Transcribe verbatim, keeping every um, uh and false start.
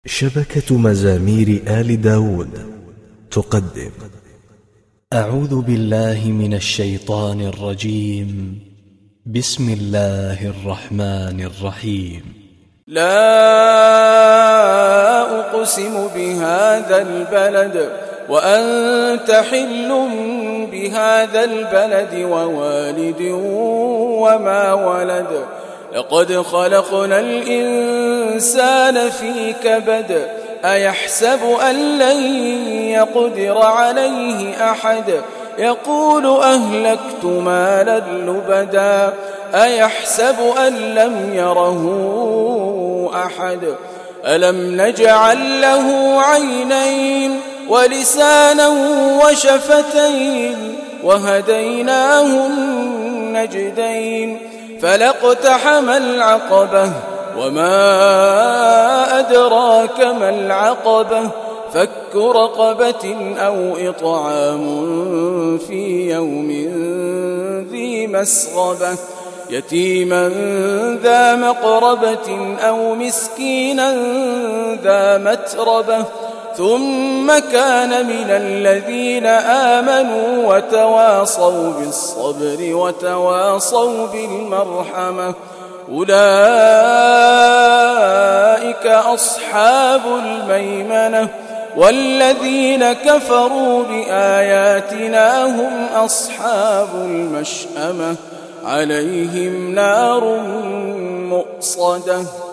شبكة مزامير آل داود تقدم. أعوذ بالله من الشيطان الرجيم. بسم الله الرحمن الرحيم. لا أقسم بهذا البلد وأنت حل بهذا البلد ووالد وما ولد. لقد خلقنا الإنسان في كبد. أيحسب أن لن يقدر عليه أحد. يقول أهلكت مالا لبدا. أيحسب أن لم يره أحد. ألم نجعل له عينين ولسانا وشفتين وهديناه النجدين. فلاقتحم العقبة وما أدراك ما العقبة. فك رقبة أو إطعام في يوم ذي مسغبة. يتيما ذا مقربة أو مسكينا ذا متربة. ثم كان من الذين آمنوا وتواصوا بالصبر وتواصوا بالمرحمة. أولئك أصحاب الميمنة. والذين كفروا بآياتنا هم أصحاب المشأمة. عليهم نار مؤصدة.